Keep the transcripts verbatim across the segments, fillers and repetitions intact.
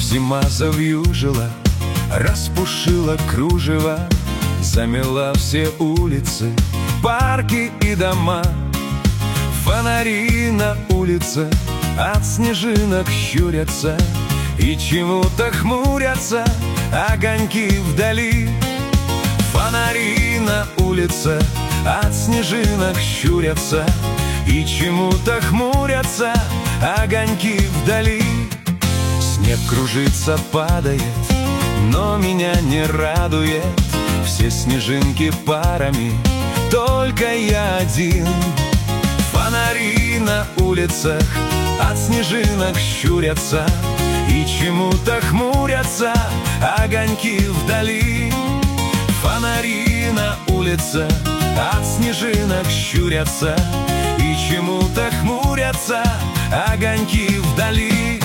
зима завьюжила, распушила кружево, замела все улицы, парки и дома. Фонари на улице от снежинок щурятся и чему-то хмурятся огоньки вдали. Фонари на улице от снежинок щурятся и чему-то хмурятся огоньки вдали. Снег кружится, падает, но меня не радует. Все снежинки парами, только я один. Фонари на улицах от снежинок щурятся и чему-то хмурятся огоньки вдали. Фонари на улице от снежинок щурятся и чему-то хмурятся огоньки вдали.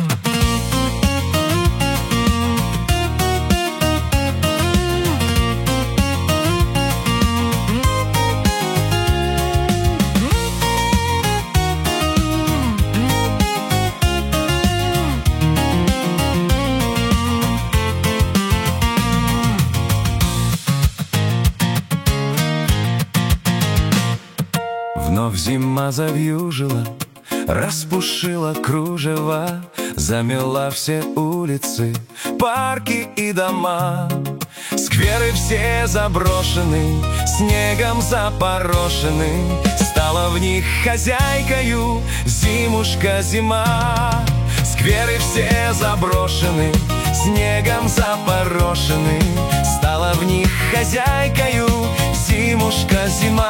Вновь зима завьюжила, распушила кружево, замела все улицы, парки и дома. Скверы все заброшены, снегом запорошены, стала в них хозяйкою зимушка-зима. Скверы все заброшены, снегом запорошены, стала в них хозяйкою зимушка-зима.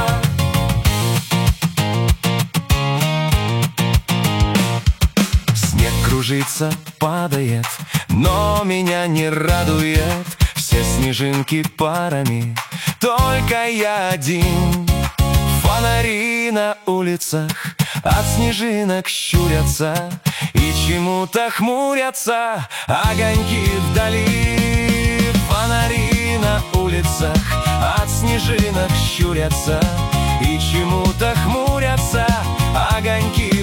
Кружится, падает, но меня не радует. Все снежинки парами, только я один. Фонари на улицах от снежинок щурятся и чему-то хмурятся огоньки вдали. Фонари на улицах от снежинок щурятся и чему-то хмурятся огоньки